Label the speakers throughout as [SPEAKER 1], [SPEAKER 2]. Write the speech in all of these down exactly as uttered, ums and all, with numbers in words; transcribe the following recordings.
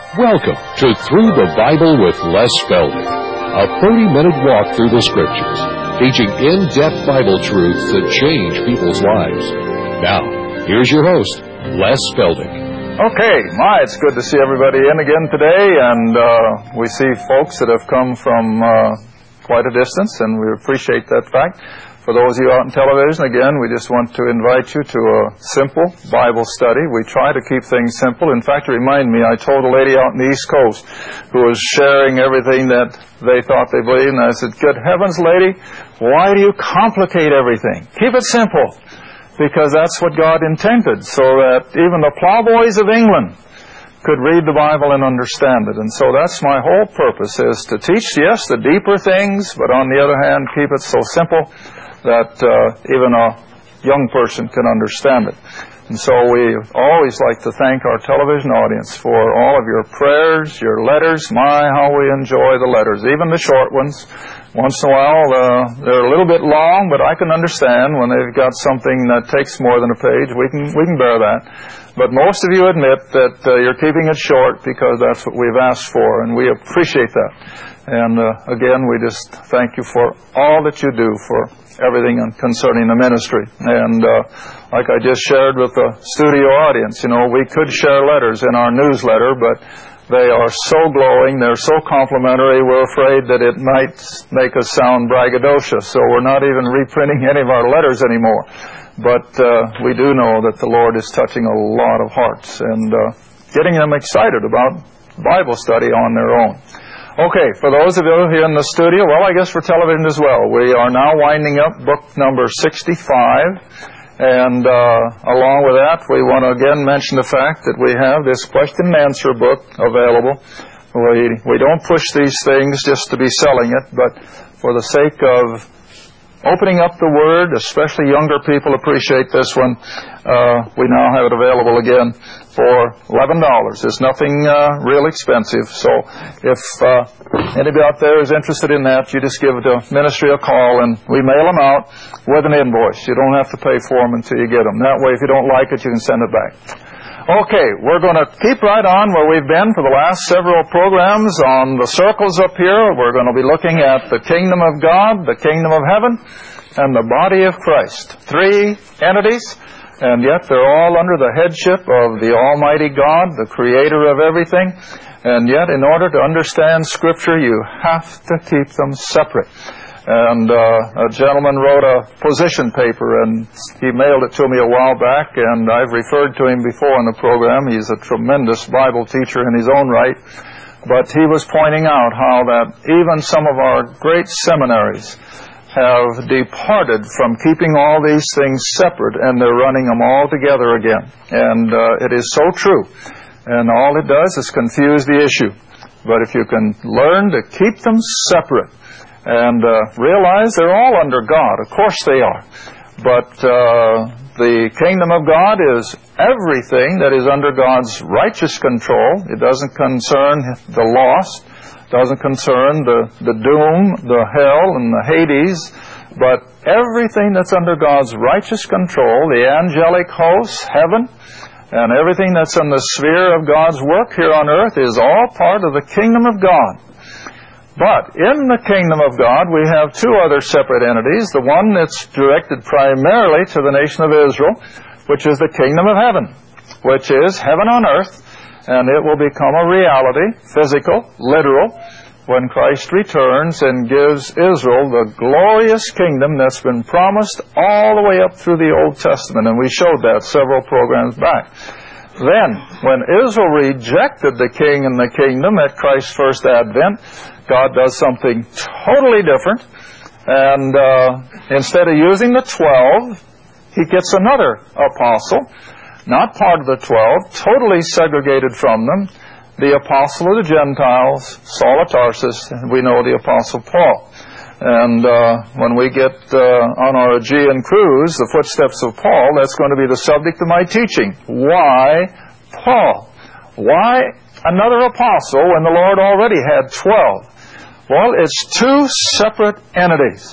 [SPEAKER 1] Welcome to Through the Bible with Les Feldick, a thirty-minute walk through the Scriptures, teaching in-depth Bible truths that change people's lives. Now, here's your host, Les Feldick.
[SPEAKER 2] Okay, my, it's good to see everybody in again today, and uh, we see folks that have come from uh, quite a distance, and we appreciate that fact. For those of you out on television, again, we just want to invite you to a simple Bible study. We try to keep things simple. In fact, remind me, I told a lady out on the East Coast who was sharing everything that they thought they believed, and I said, good heavens, lady, why do you complicate everything? Keep it simple, because that's what God intended, so that even the plowboys of England could read the Bible and understand it. And so that's my whole purpose, is to teach, yes, the deeper things, but on the other hand, keep it so simple that uh, even a young person can understand it. And so we always like to thank our television audience for all of your prayers, your letters. My, how we enjoy the letters, even the short ones. Once in a while, uh, they're a little bit long, but I can understand when they've got something that takes more than a page. We can we can bear that. But most of you admit that uh, you're keeping it short because that's what we've asked for, and we appreciate that. And uh, again, we just thank you for all that you do for everything concerning the ministry. And uh, like I just shared with the studio audience, you know, we could share letters in our newsletter, but they are so glowing, they're so complimentary, we're afraid that it might make us sound braggadocious, so we're not even reprinting any of our letters anymore. But uh, we do know that the Lord is touching a lot of hearts and uh, getting them excited about Bible study on their own. Okay, for those of you here in the studio, well, I guess for television as well, we are now winding up book number sixty-five, and uh, along with that, we want to again mention the fact that we have this question and answer book available. We, we don't push these things just to be selling it, but for the sake of opening up the Word, especially younger people appreciate this one. Uh, we now have it available again for eleven dollars. It's nothing uh, real expensive. So if uh, anybody out there is interested in that, you just give the ministry a call, and we mail them out with an invoice. You don't have to pay for them until you get them. That way, if you don't like it, you can send it back. Okay, we're going to keep right on where we've been for the last several programs. On the circles up here, we're going to be looking at the kingdom of God, the kingdom of heaven, and the body of Christ. Three entities, and yet they're all under the headship of the Almighty God, the creator of everything. And yet, in order to understand Scripture, you have to keep them separate. And uh, a gentleman wrote a position paper, and he mailed it to me a while back, and I've referred to him before in the program. He's a tremendous Bible teacher in his own right. But he was pointing out how that even some of our great seminaries have departed from keeping all these things separate, and they're running them all together again. And uh, it is so true. And all it does is confuse the issue. But if you can learn to keep them separate, and uh, realize they're all under God. Of course they are. But uh, the kingdom of God is everything that is under God's righteous control. It doesn't concern the lost, doesn't concern the, the doom, the hell, and the Hades, but everything that's under God's righteous control, the angelic hosts, heaven, and everything that's in the sphere of God's work here on earth is all part of the kingdom of God. But in the kingdom of God, we have two other separate entities. The one that's directed primarily to the nation of Israel, which is the kingdom of heaven, which is heaven on earth, and it will become a reality, physical, literal, when Christ returns and gives Israel the glorious kingdom that's been promised all the way up through the Old Testament, and we showed that several programs back. Then, when Israel rejected the king and the kingdom at Christ's first advent, God does something totally different, and uh, instead of using the twelve, he gets another apostle, not part of the twelve, totally segregated from them, the apostle of the Gentiles, Saul of Tarsus, and we know the apostle Paul. And uh, when we get uh, on our Aegean cruise, the footsteps of Paul, that's going to be the subject of my teaching. Why Paul? Why another apostle when the Lord already had twelve? Well, it's two separate entities.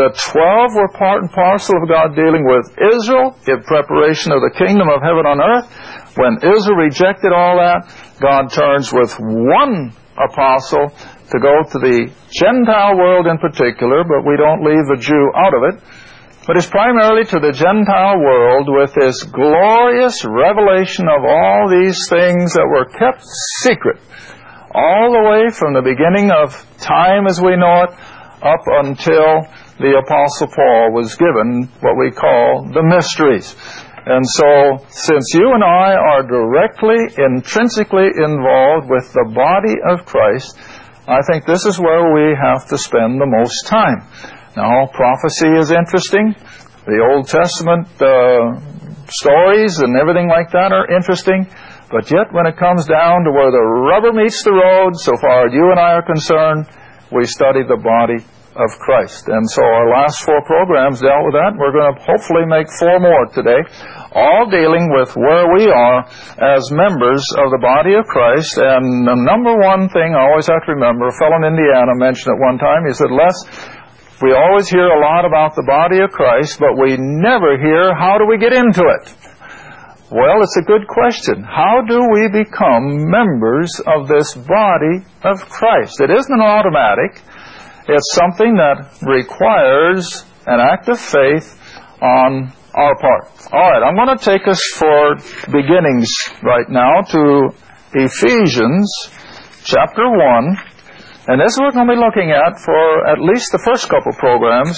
[SPEAKER 2] The twelve were part and parcel of God dealing with Israel in preparation of the kingdom of heaven on earth. When Israel rejected all that, God turns with one apostle to go to the Gentile world in particular, but we don't leave the Jew out of it. But it's primarily to the Gentile world with this glorious revelation of all these things that were kept secret all the way from the beginning of time as we know it up until the Apostle Paul was given what we call the mysteries. And so, since you and I are directly, intrinsically involved with the body of Christ, I think this is where we have to spend the most time. Now, prophecy is interesting. The Old Testament uh, stories and everything like that are interesting. But yet, when it comes down to where the rubber meets the road, so far as you and I are concerned, we study the body of Christ. And so our last four programs dealt with that. We're going to hopefully make four more today, all dealing with where we are as members of the body of Christ. And the number one thing I always have to remember, a fellow in Indiana mentioned it one time, he said, Les, we always hear a lot about the body of Christ, but we never hear how do we get into it. Well, it's a good question. How do we become members of this body of Christ? It isn't an automatic. It's something that requires an act of faith on our part. All right, I'm going to take us for beginnings right now to Ephesians chapter one. And this is what we're going to be looking at for at least the first couple programs.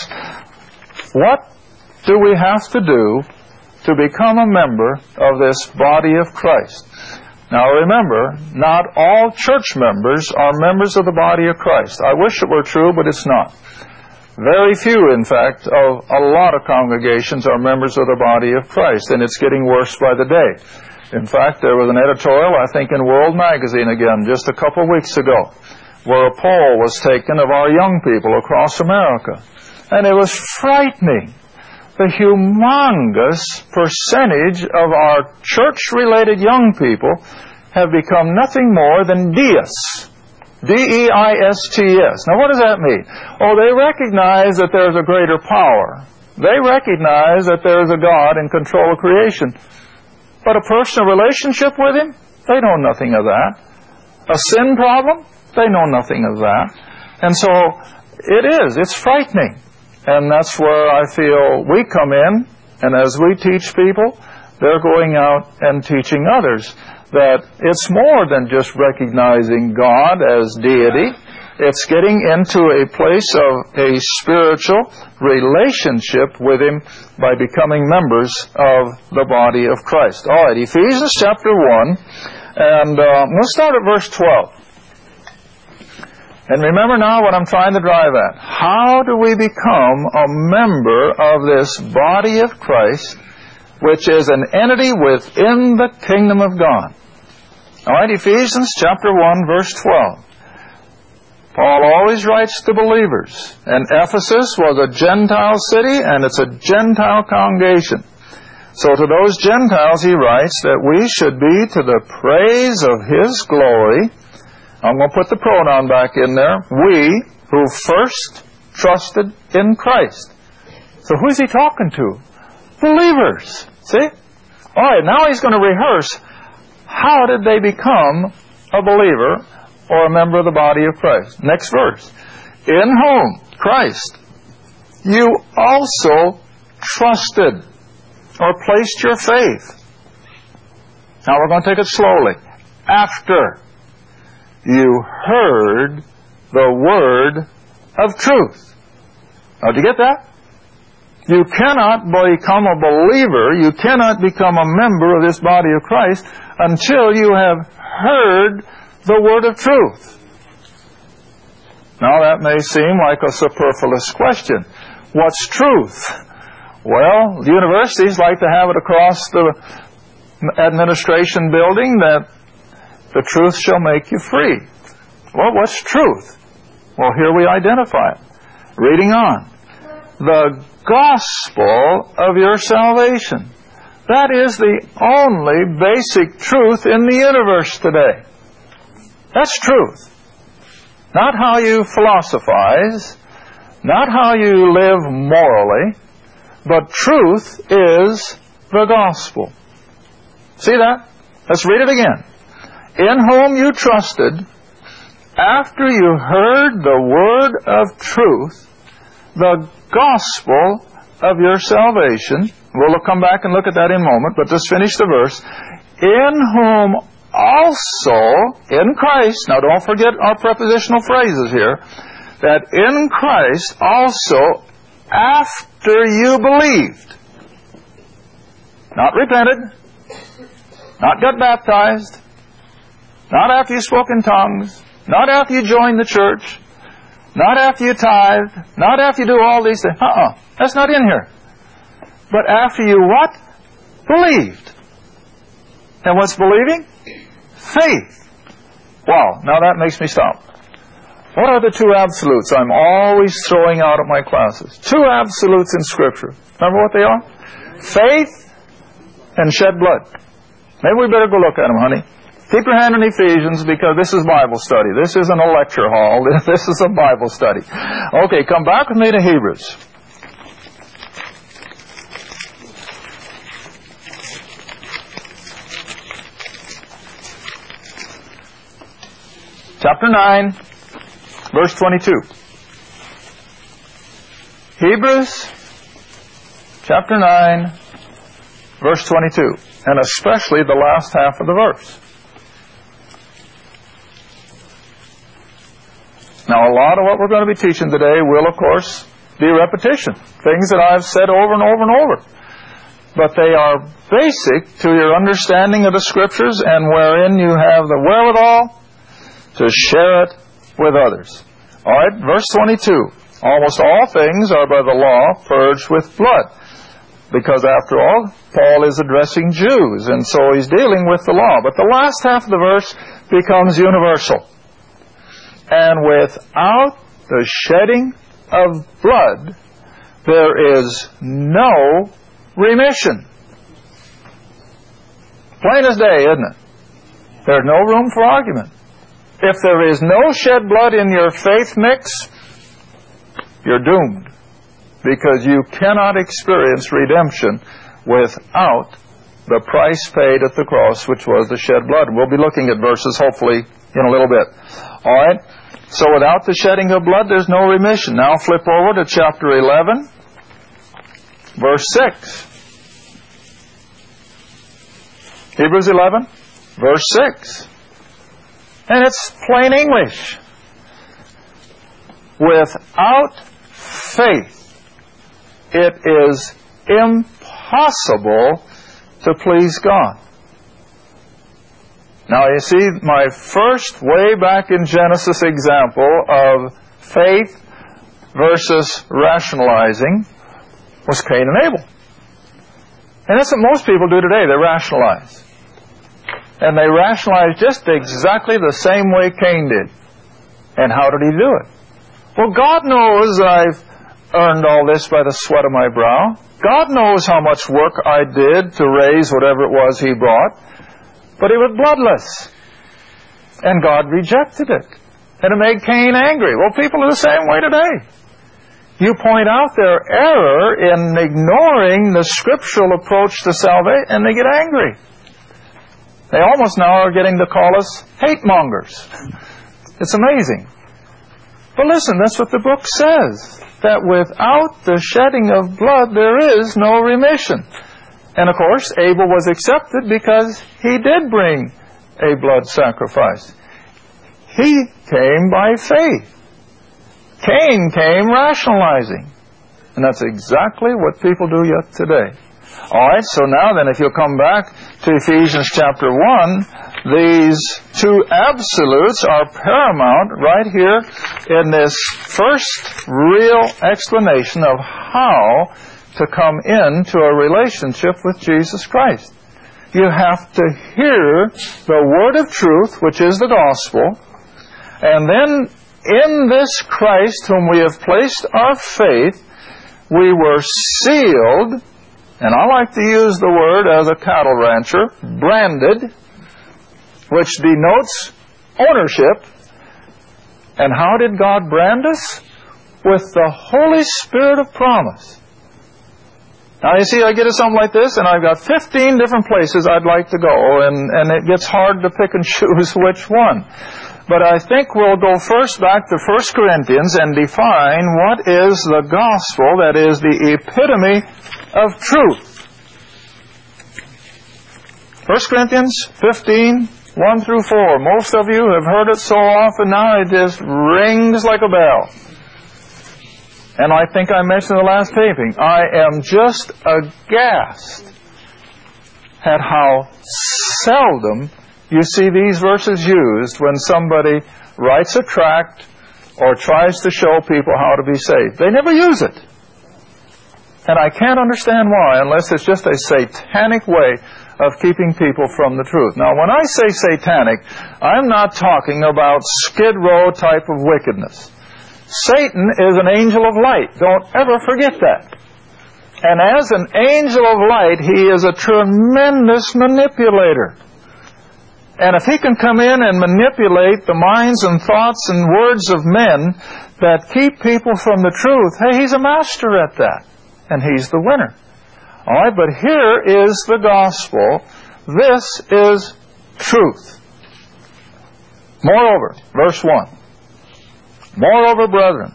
[SPEAKER 2] What do we have to do to become a member of this body of Christ? Now remember, not all church members are members of the body of Christ. I wish it were true, but it's not. Very few, in fact, of a lot of congregations are members of the body of Christ, and it's getting worse by the day. In fact, there was an editorial, I think, in World Magazine again, just a couple of weeks ago, where a poll was taken of our young people across America. And it was frightening. The humongous percentage of our church-related young people have become nothing more than deists. D E I S T S. Now what does that mean? Oh, they recognize that there's a greater power. They recognize that there's a God in control of creation. But a personal relationship with Him? They know nothing of that. A sin problem? They know nothing of that. And so it is. It's frightening. And that's where I feel we come in, and as we teach people, they're going out and teaching others that it's more than just recognizing God as deity. It's getting into a place of a spiritual relationship with Him by becoming members of the body of Christ. All right, Ephesians chapter one, and uh, we'll start at verse twelve. And remember now what I'm trying to drive at. How do we become a member of this body of Christ, which is an entity within the kingdom of God? All right, Ephesians chapter one, verse twelve. Paul always writes to believers. And Ephesus was a Gentile city, and it's a Gentile congregation. So to those Gentiles he writes that we should be to the praise of His glory. I'm going to put the pronoun back in there. We who first trusted in Christ. So who's he talking to? Believers. See? All right, now he's going to rehearse. How did they become a believer or a member of the body of Christ? Next verse. In whom, Christ, you also trusted or placed your faith. Now we're going to take it slowly. After you heard the word of truth. Now, did you get that? You cannot become a believer, you cannot become a member of this body of Christ until you have heard the word of truth. Now, that may seem like a superfluous question. What's truth? Well, universities like to have it across the administration building that the truth shall make you free. Well, what's truth? Well, here we identify it. Reading on. The gospel of your salvation. That is the only basic truth in the universe today. That's truth. Not how you philosophize, not how you live morally, but truth is the gospel. See that? Let's read it again. In whom you trusted, after you heard the word of truth, the gospel of your salvation. We'll come back and look at that in a moment, but just finish the verse. In whom also, in Christ, now don't forget our prepositional phrases here, that in Christ also, after you believed, not repented, not got baptized, not after you spoke in tongues, not after you joined the church, not after you tithe, not after you do all these things. Uh-uh. That's not in here. But after you what? Believed. And what's believing? Faith. Wow, now that makes me stop. What are the two absolutes I'm always throwing out at my classes? Two absolutes in Scripture. Remember what they are? Faith and shed blood. Maybe we better go look at them, honey. Keep your hand in Ephesians, because this is Bible study. This isn't a lecture hall. This is a Bible study. Okay, come back with me to Hebrews. Chapter nine, verse twenty-two. Hebrews, chapter nine, verse twenty-two. And especially the last half of the verse. Now, a lot of what we're going to be teaching today will, of course, be repetition. Things that I've said over and over and over. But they are basic to your understanding of the Scriptures, and wherein you have the wherewithal to share it with others. All right, verse twenty-two. Almost all things are by the law purged with blood. Because after all, Paul is addressing Jews, and so he's dealing with the law. But the last half of the verse becomes universal. And without the shedding of blood, there is no remission. Plain as day, isn't it? There's no room for argument. If there is no shed blood in your faith mix, you're doomed. Because you cannot experience redemption without the price paid at the cross, which was the shed blood. We'll be looking at verses, hopefully, in a little bit. All right? So without the shedding of blood, there's no remission. Now flip over to chapter eleven, verse six. Hebrews eleven, verse six. And it's plain English. Without faith, it is impossible to please God. Now, you see, my first way back in Genesis example of faith versus rationalizing was Cain and Abel. And that's what most people do today. They rationalize. And they rationalize just exactly the same way Cain did. And how did he do it? Well, God knows I've earned all this by the sweat of my brow. God knows how much work I did to raise whatever it was He brought. But it was bloodless. And God rejected it. And it made Cain angry. Well, people are the same way today. You point out their error in ignoring the scriptural approach to salvation, and they get angry. They almost now are getting to call us hate mongers. It's amazing. But listen, that's what the book says. That without the shedding of blood, there is no remission. And of course, Abel was accepted because he did bring a blood sacrifice. He came by faith. Cain came rationalizing. And that's exactly what people do yet today. All right, so now then, if you'll come back to Ephesians chapter one, these two absolutes are paramount right here in this first real explanation of how to come into a relationship with Jesus Christ. You have to hear the word of truth, which is the gospel, and then in this Christ whom we have placed our faith, we were sealed, and I like to use the word as a cattle rancher, branded, which denotes ownership. And how did God brand us? with the Holy Spirit of promise. Now, you see, I get to something like this, and I've got fifteen different places I'd like to go, and, and it gets hard to pick and choose which one. But I think we'll go first back to First Corinthians and define what is the gospel, that is the epitome of truth. First Corinthians fifteen, one through four. Most of you have heard it so often now it just rings like a bell. And I think I mentioned in the last taping, I am just aghast at how seldom you see these verses used when somebody writes a tract or tries to show people how to be saved. They never use it. And I can't understand why, unless it's just a satanic way of keeping people from the truth. Now, when I say satanic, I'm not talking about Skid Row type of wickedness. Satan is an angel of light. Don't ever forget that. And as an angel of light, he is a tremendous manipulator. And if he can come in and manipulate the minds and thoughts and words of men that keep people from the truth, hey, he's a master at that. And he's the winner. All right, but here is the gospel. This is truth. Moreover, verse one. Moreover, brethren,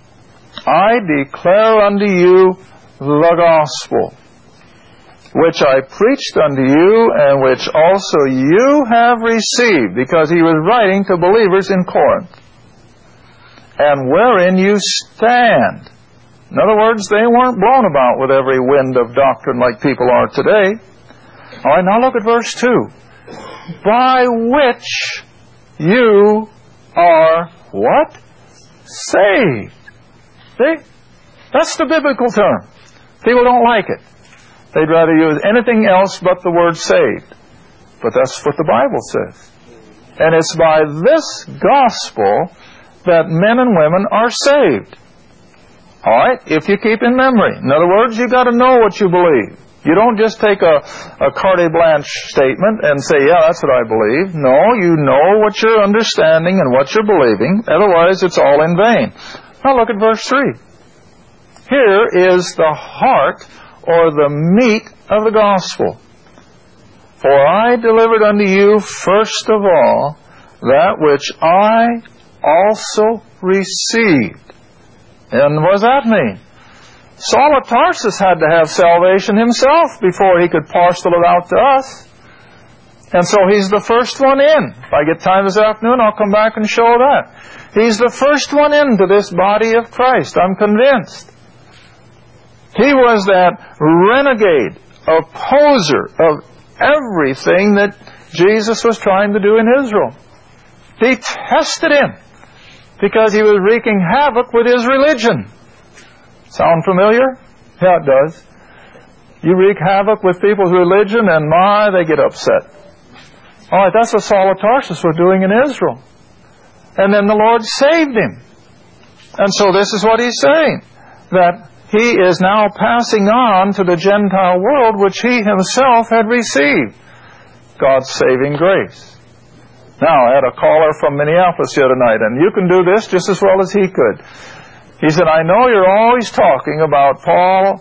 [SPEAKER 2] I declare unto you the gospel, which I preached unto you, and which also you have received, because he was writing to believers in Corinth, and wherein you stand. In other words, they weren't blown about with every wind of doctrine like people are today. All right, now look at verse two. By which you are what? Saved. See? That's the biblical term. People don't like it. They'd rather use anything else but the word saved. But that's what the Bible says. And it's by this gospel that men and women are saved. All right? If you keep in memory. In other words, you've got to know what you believe. You don't just take a, a carte blanche statement and say, yeah, that's what I believe. No, you know what you're understanding and what you're believing. Otherwise, it's all in vain. Now look at verse three. Here is the heart or the meat of the gospel. For I delivered unto you first of all that which I also received. And what does that mean? Saul of Tarsus had to have salvation himself before he could parcel it out to us. And so he's the first one in. If I get time this afternoon, I'll come back and show that. He's the first one into this body of Christ. I'm convinced. He was that renegade, opposer of everything that Jesus was trying to do in Israel. Detested him because he was wreaking havoc with his religion. Sound familiar? Yeah, it does. You wreak havoc with people's religion, and my, they get upset. All right, that's what Saul of Tarsus was doing in Israel. And then the Lord saved him. And so this is what he's saying, that he is now passing on to the Gentile world, which he himself had received. God's saving grace. Now, I had a caller from Minneapolis the other night, and you can do this just as well as he could. He said, I know you're always talking about Paul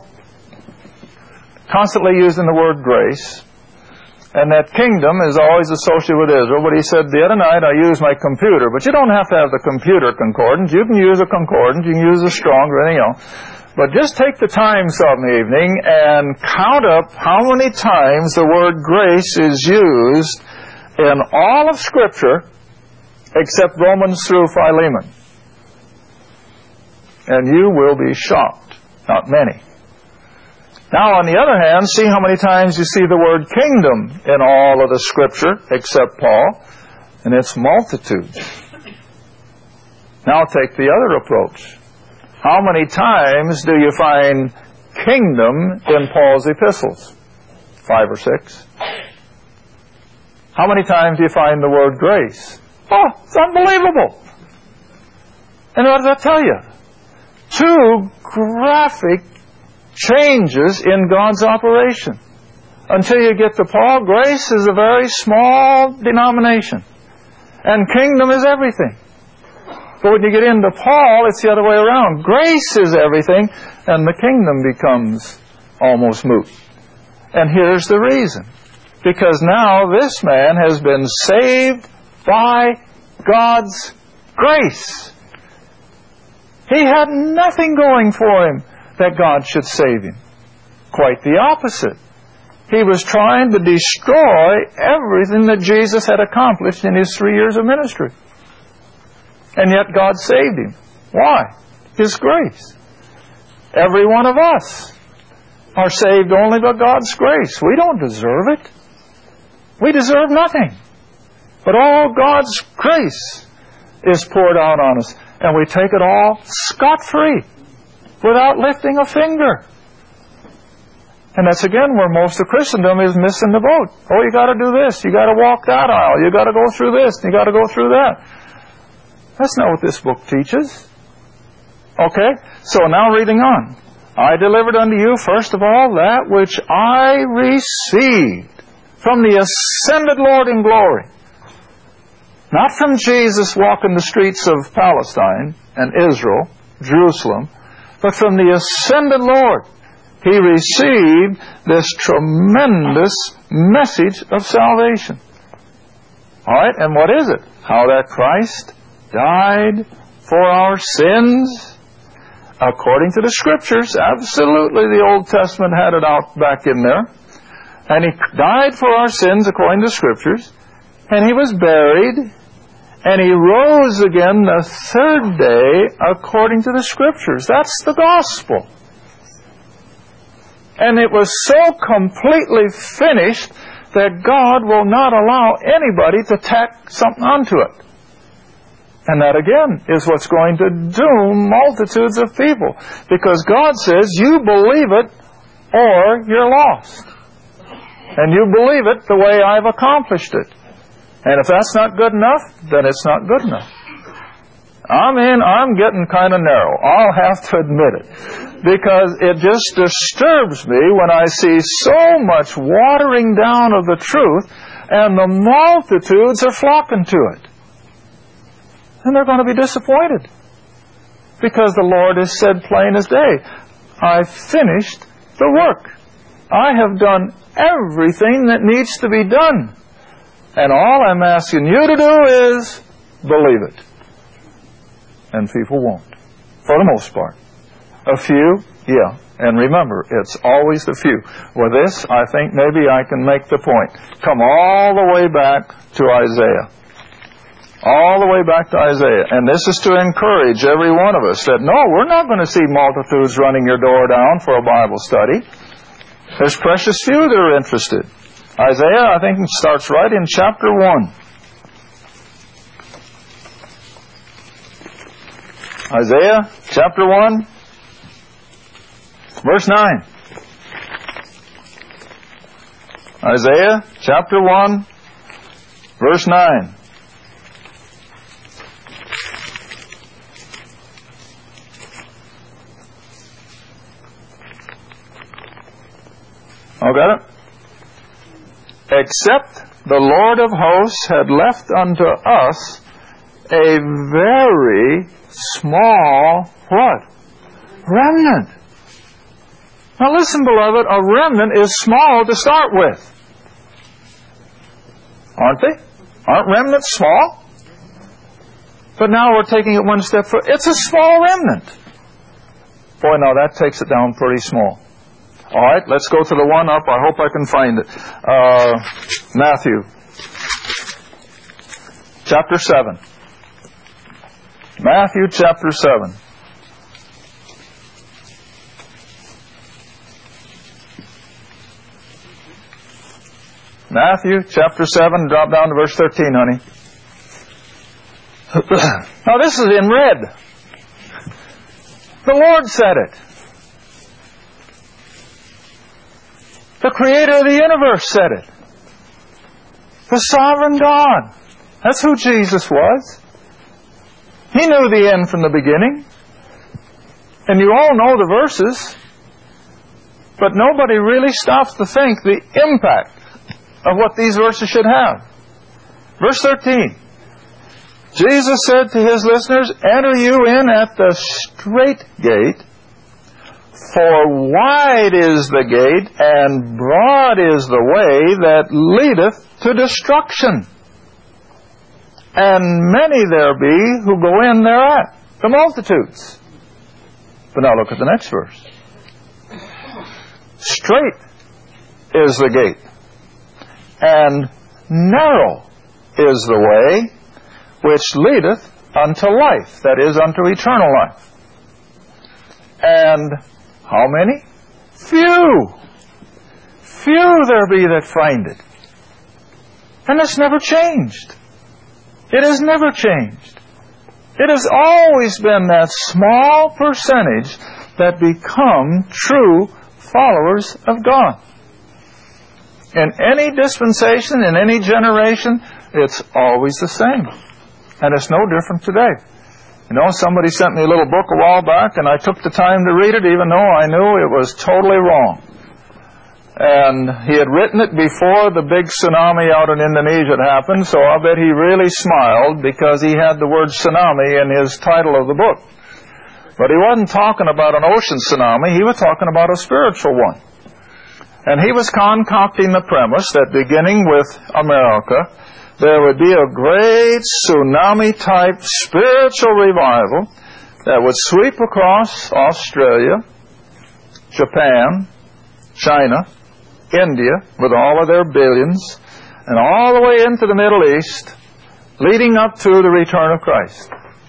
[SPEAKER 2] constantly using the word grace, and that kingdom is always associated with Israel. But he said, the other night I used my computer, but you don't have to have the computer concordance. You can use a concordance, you can use a Strong or anything else. But just take the time some evening and count up how many times the word grace is used in all of Scripture except Romans through Philemon. And you will be shocked. Not many. Now, on the other hand, see how many times you see the word kingdom in all of the Scripture except Paul, and it's multitudes. Now take the other approach. How many times do you find kingdom in Paul's epistles? Five or six. How many times do you find the word grace? Oh, it's unbelievable. And what does that tell you? Two graphic changes in God's operation. Until you get to Paul, grace is a very small denomination. And kingdom is everything. But when you get into Paul, it's the other way around. Grace is everything, and the kingdom becomes almost moot. And here's the reason. Because now this man has been saved by God's grace. He had nothing going for him that God should save him. Quite the opposite. He was trying to destroy everything that Jesus had accomplished in His three years of ministry. And yet God saved him. Why? His grace. Every one of us are saved only by God's grace. We don't deserve it. We deserve nothing. But all God's grace is poured out on us. And we take it all scot-free, without lifting a finger. And that's again where most of Christendom is missing the boat. Oh, you got to do this. You got to walk that aisle. You got to go through this. You got to go through that. That's not what this book teaches. Okay? So now reading on. I delivered unto you, first of all, that which I received from the ascended Lord in glory. Not from Jesus walking the streets of Palestine and Israel, Jerusalem, but from the ascended Lord. He received this tremendous message of salvation. All right, and what is it? How that Christ died for our sins according to the Scriptures. Absolutely, the Old Testament had it out back in there. And He died for our sins according to the Scriptures. And He was buried. And He rose again the third day according to the Scriptures. That's the gospel. And it was so completely finished that God will not allow anybody to tack something onto it. And that again is what's going to doom multitudes of people. Because God says, you believe it or you're lost. And you believe it the way I've accomplished it. And if that's not good enough, then it's not good enough. I mean, I'm getting kind of narrow. I'll have to admit it. Because it just disturbs me when I see so much watering down of the truth and the multitudes are flocking to it. And they're going to be disappointed. Because the Lord has said plain as day, I've finished the work. I have done everything that needs to be done. And all I'm asking you to do is believe it. And people won't, for the most part. A few, yeah. And remember, it's always the few. With this, I think maybe I can make the point. Come all the way back to Isaiah. All the way back to Isaiah. And this is to encourage every one of us that, no, we're not going to see multitudes running your door down for a Bible study. There's precious few that are interested. Isaiah, I think, starts right in chapter one. Isaiah, chapter one, verse nine. Isaiah, chapter one, verse nine. Oh, got it? Except the Lord of hosts had left unto us a very small, what? Remnant. Now listen, beloved, a remnant is small to start with. Aren't they? Aren't remnants small? But now we're taking it one step further. It's a small remnant. Boy, now that takes it down pretty small. All right, let's go to the one up. I hope I can find it. Uh, Matthew, chapter seven. Matthew, chapter seven. Matthew, chapter seven, drop down to verse thirteen, honey. Now, this is in red. The Lord said it. The Creator of the universe said it. The sovereign God. That's who Jesus was. He knew the end from the beginning. And you all know the verses. But nobody really stops to think the impact of what these verses should have. Verse thirteen. Jesus said to his listeners, enter you in at the strait gate, for wide is the gate, and broad is the way that leadeth to destruction. And many there be who go in thereat, the multitudes. But now look at the next verse. Strait is the gate, and narrow is the way which leadeth unto life, that is, unto eternal life. And how many? Few. Few there be that find it. And it's never changed. It has never changed. It has always been that small percentage that become true followers of God. In any dispensation, in any generation, it's always the same. And it's no different today. You know, somebody sent me a little book a while back, and I took the time to read it, even though I knew it was totally wrong. And he had written it before the big tsunami out in Indonesia had happened, so I bet he really smiled because he had the word tsunami in his title of the book. But he wasn't talking about an ocean tsunami, he was talking about a spiritual one. And he was concocting the premise that beginning with America, there would be a great tsunami-type spiritual revival that would sweep across Australia, Japan, China, India, with all of their billions, and all the way into the Middle East, leading up to the return of Christ.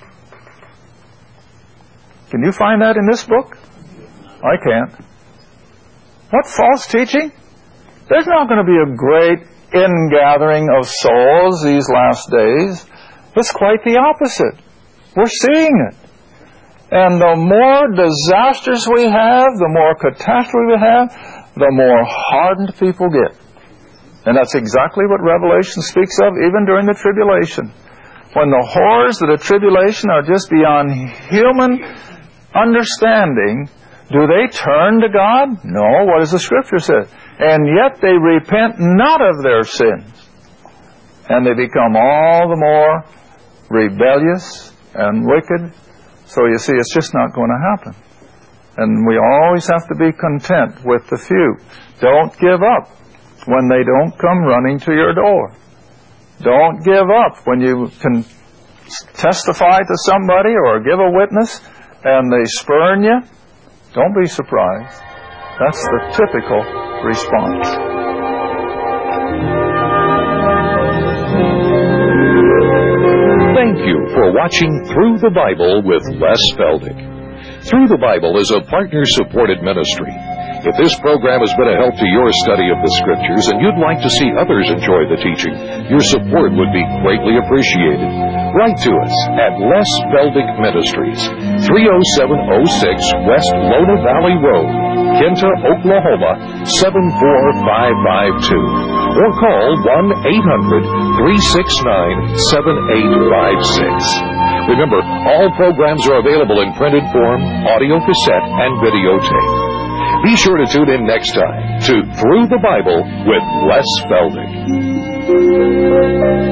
[SPEAKER 2] Can you find that in this book? I can't. What false teaching? There's not going to be a great ingathering of souls these last days. It's quite the opposite. We're seeing it. And the more disasters we have, the more catastrophe we have, the more hardened people get. And that's exactly what Revelation speaks of, even during the tribulation. When the horrors of the tribulation are just beyond human understanding, do they turn to God? No. What does the Scripture say? And yet they repent not of their sins. And they become all the more rebellious and wicked. So you see, it's just not going to happen. And we always have to be content with the few. Don't give up when they don't come running to your door. Don't give up when you can testify to somebody or give a witness and they spurn you. Don't be surprised. That's the typical response.
[SPEAKER 1] Thank you for watching Through the Bible with Les Feldick. Through the Bible is a partner-supported ministry. If this program has been a help to your study of the Scriptures and you'd like to see others enjoy the teaching, your support would be greatly appreciated. Write to us at Les Feldick Ministries, three oh seven oh six West Lona Valley Road, Kinta, Oklahoma, seven four five five two, or call one eight hundred, three six nine, seven eight five six. Remember, all programs are available in printed form, audio cassette, and videotape. Be sure to tune in next time to Through the Bible with Les Feldick.